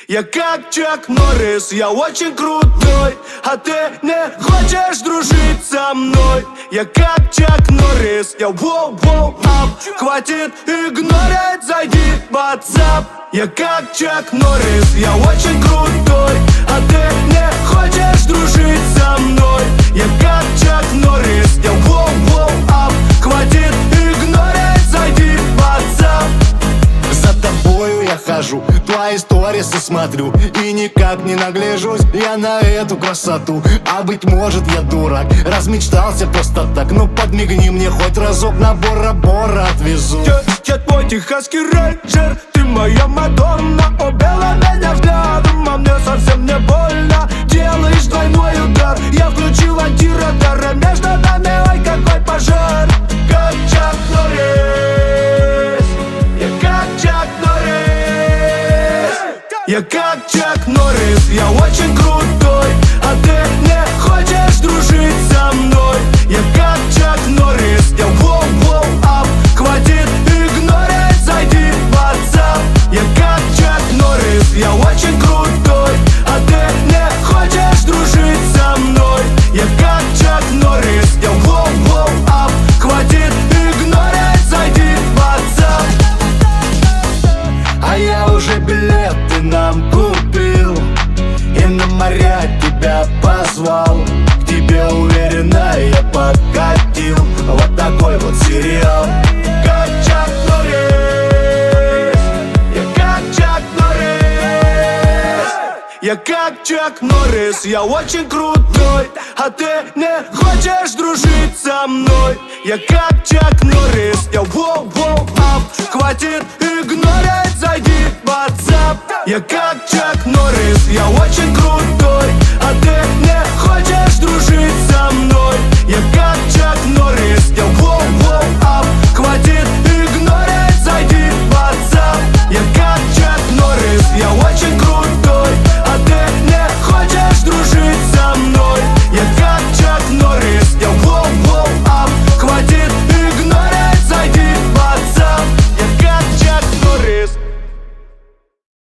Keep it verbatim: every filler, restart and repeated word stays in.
Я как Чак Норрис, я очень крутой, а ты не хочешь дружить со мной. Я как Чак Норрис, я воу-воу ап. Хватит игнорить, зайди в WhatsApp. Я как Чак Норрис, я очень крутой, а ты не хочешь дружить со мной. Я как Чак Норрис, я воу-воу ап. Хватит игнорить, зайди в WhatsApp. За тобою я хожу, твои сторисы смотрю и никак не нагляжусь я на эту красоту. А быть может я дурак, размечтался просто так. Ну подмигни мне хоть разок, на Бора-Бора отвезу. Я, я твой техасский рейнджер, ты моя Мадонна. Убила меня взглядом, а мне совсем не больно. Делаешь двойной удар, я включил антирадар, а между нами, ой, какой пожар. Как Чак Норрис, я как Чак Норрис. Я как Чак Норрис, я очень крутой, а ты не хочешь дружить со мной. Я как Чак Норрис, я воу-воу ап. Хватит игнорить, зайди в WhatsApp. Я как Чак Норрис, я очень крутой, а ты не хочешь дружить со мной. Я как Чак Норрис, я воу-воу ап. Хватит игнорить, зайди в WhatsApp. А я уже билеты нам купил и на моря тебя позвал. К тебе уверенно я подкатил. Вот такой вот сериал. Как Чак Норрис, я как Чак Норрис. Я как Чак Норрис, я очень крутой, а ты не хочешь дружить со мной. Я как Чак Норрис, я воу-воу ап. Хватит игнорить, зайди в WhatsApp. Я как Чак Норрис, я очень крутой, а ты не хочешь дружить со мной. Я как